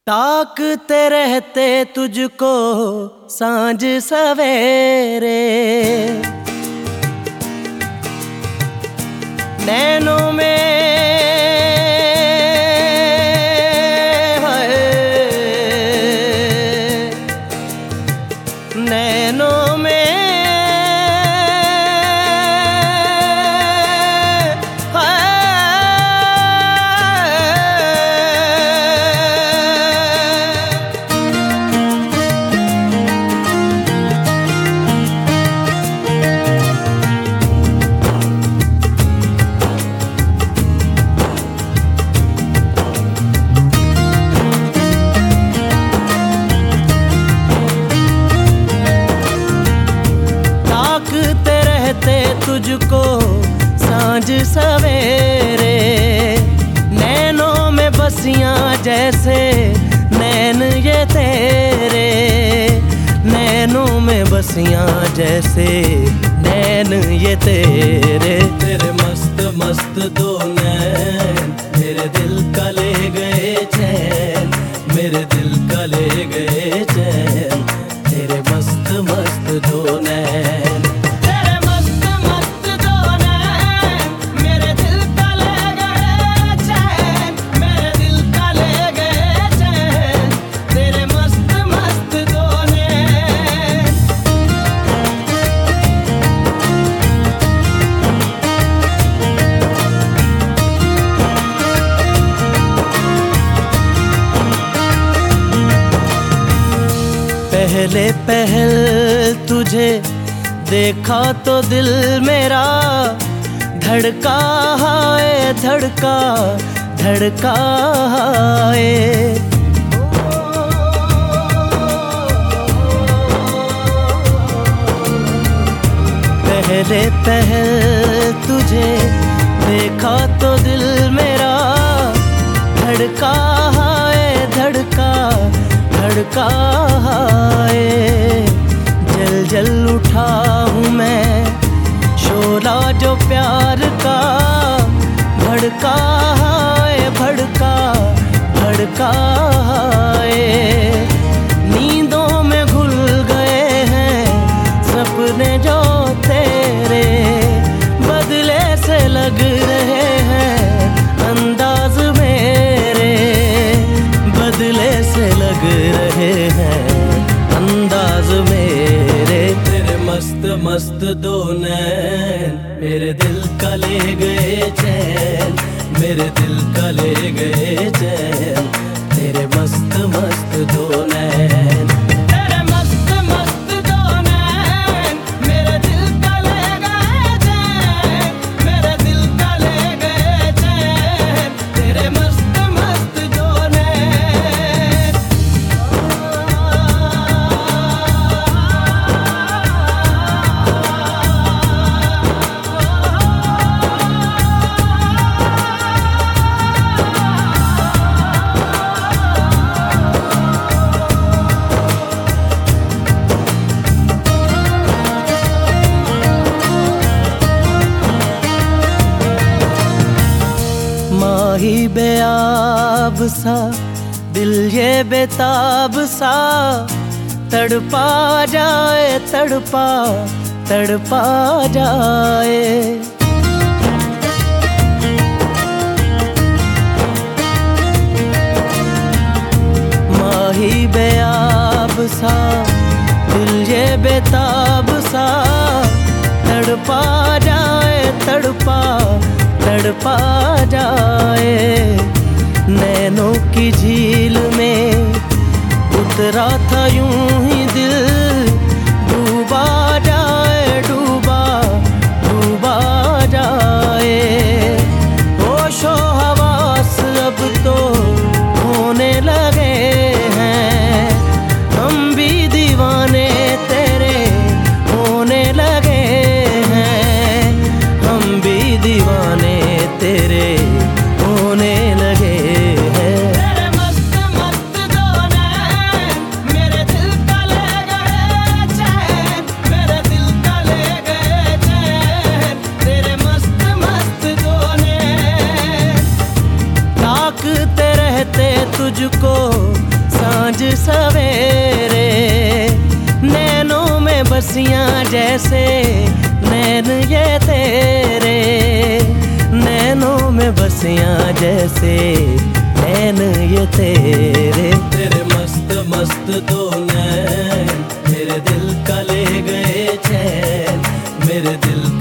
ताकते रहते तुझको सांझ सवेरे, नैनों में है, नैनों में तुझको सांझ सवेरे, नैनों में बसियां जैसे नैन ये तेरे, नैनों में बसियां जैसे नैन ये तेरे। तेरे मस्त मस्त दो नैन मेरे दिल का ले गए चैन, मेरे दिल का ले गए चैन, तेरे मस्त मस्त दो नैन। पहले पहल तुझे देखा तो दिल मेरा धड़का है, धड़का धड़का है। पहले पहल तुझे देखा तो दिल मेरा धड़का है, धड़का धड़का है। जल जल उठा हूँ मैं शोला जो प्यार का, भड़का है, भड़का भड़का है। नींदों में घुल गए हैं सपने जो तेरे, बदले से लग रहे हैं अंदाज मेरे, बदले से लग रहे हैं अंदाज मेरे। तेरे मस्त मस्त दो नैन मेरे दिल का ले गए चैन, मेरे दिल का ले गए चैन, तेरे मस्त मस्त दो नैन। माही बेआब सा दिल ये बेताब सा, तड़पा जाए तड़पा तड़पा जाए। माही बेआब सा दिल ये बेताब सा, तड़पा जाए तड़पा तड़पा जाए। नैनों की झील में उतरा था यूं ही दिल, डूबा जाए डूबा डूबा जाए। होशो हवास अब तो होने लगे हैं, हम भी दीवाने तेरे होने लगे हैं, हम भी दीवाने तेरे होने लगे हैं। तेरे मस्त मस्त दो नैन मेरे दिल का ले गए चैन, मेरे दिल का ले गए चैन, तेरे मस्त मस्त दो नैन। ताकते रहते तुझको सांझ सवेरे, नैनों में बसियां जैसे नैन ये तेरे, नैनों में बसियां जैसे नैन ये तेरे। तेरे मस्त मस्त दो नैन मेरे दिल का ले गए चैन, मेरे दिल